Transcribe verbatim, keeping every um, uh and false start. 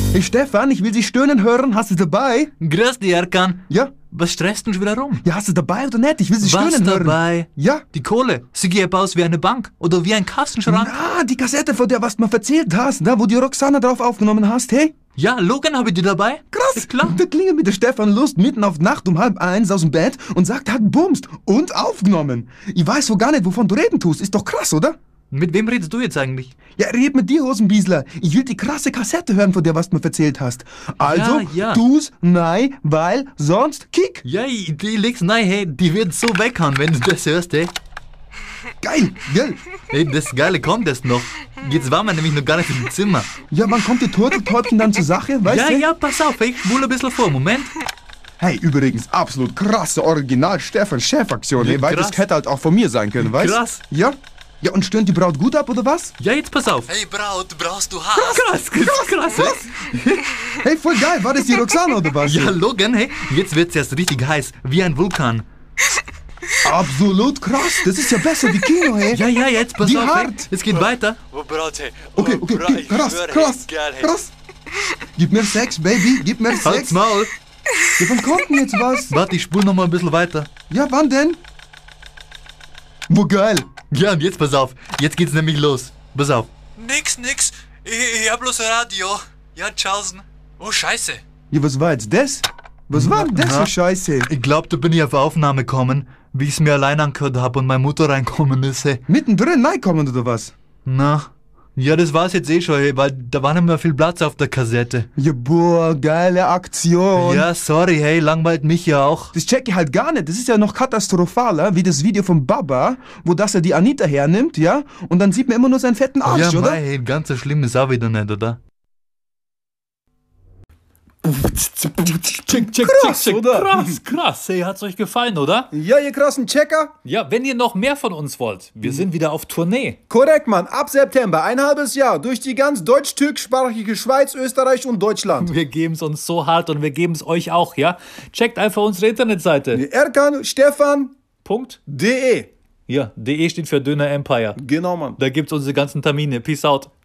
Hey Stefan, ich will Sie stöhnen hören. Hast du dabei? Grüß dich, Erkan. Ja? Was stresst denn schon wieder rum? Ja, hast du dabei oder nicht? Ich will Sie Was stöhnen hören. dabei? Ja? Die Kohle. Sie geht aus wie eine Bank oder wie ein Kassenschrank. Na, die Kassette, von der was du mir erzählt hast, da, wo die Roxana drauf aufgenommen hast, hey? Ja, Logan habe ich die dabei. Krass, Ja, klar. da klingelt mir der Stefan Lust mitten auf Nacht um halb eins aus dem Bett und sagt, er hat bumst und aufgenommen. Ich weiß so gar nicht, wovon du reden tust. Ist doch krass, oder? Mit wem redest du jetzt eigentlich? Ja, red mit dir, Hosenbiesler. Ich will die krasse Kassette hören, von der was du mir erzählt hast. Also, Ja, ja. tu's, nein, weil sonst kick. Ja, ich- die legst nein, hey, die wird so weghauen, wenn du das hörst, hey. Geil, gell? Hey, das Geile kommt erst noch. Jetzt waren wir nämlich noch gar nicht im Zimmer. Ja, wann kommt die Turteltäubchen dann zur Sache, weißt Ja, du? ja, pass auf, ich spule ein bisschen vor, Moment. Hey, übrigens, absolut krasse Original-Stefan-Chef-Aktion. Ja, Hey, weil das krass. hätte halt auch von mir sein können, weißt du? Krass. Ja? Ja, und stöhnt die Braut gut ab, oder was? Ja, jetzt pass auf. Hey Braut, brauchst du Hass? Krass, krass, krass, hey. Hey, voll geil, war das die Roxana oder was? Ja, Logan, hey, jetzt wird's erst richtig heiß, wie ein Vulkan. Absolut krass, das ist ja besser wie Kino, hey. Ja, ja, jetzt pass Wie auf, hey. hart. Es geht weiter. Oh Braut, hey. Oh, Okay, okay, Braut, okay, ich krass, schwöre, krass, hey, geil, hey. krass. Gib mir Sex, Baby, gib mir Halt's Sex. Maul. Ja, wann kommt denn jetzt was? Warte, ich spule noch mal ein bisschen weiter. Ja, wann denn? Wo geil. Ja, und jetzt pass auf. Jetzt geht's nämlich los. Pass auf. Nix, nix. Ich, ich hab bloß Radio. Ja, tschaußen. Oh, scheiße. Ja, was war jetzt das? Was war denn das Na. für Scheiße? Ich glaub, da bin ich auf Aufnahme gekommen, wie ich's mir allein angehört hab und meine Mutter reinkommen ist, hey. Mittendrin reinkommen oder was? Na, ja, das war's jetzt eh schon, hey, weil da war nicht mehr viel Platz auf der Kassette. Ja, boah, geile Aktion. Ja, sorry, hey, langweilt mich ja auch. Das check ich halt gar nicht. Das ist ja noch katastrophaler, wie das Video von Baba, wo das er die Anita hernimmt, ja? Und dann sieht man immer nur seinen fetten Arsch, ja, oder? mei, hey, ganz so schlimm ist auch wieder nicht, oder? Check, check, Krass, check, check. oder? Krass, krass. Hey, hat's euch gefallen, oder? Ja, ihr krassen Checker. Ja, wenn ihr noch mehr von uns wollt, wir sind wieder auf Tournee. Korrekt, Mann. Ab September, ein halbes Jahr, durch die ganz deutsch-türkischsprachige Schweiz, Österreich und Deutschland. Wir geben's uns so hart und wir geben's euch auch, ja? Checkt einfach unsere Internetseite. Erkan Stefan Punkt. de. Ja, de steht für Döner Empire. Genau, Mann. Da gibt's unsere ganzen Termine. Peace out.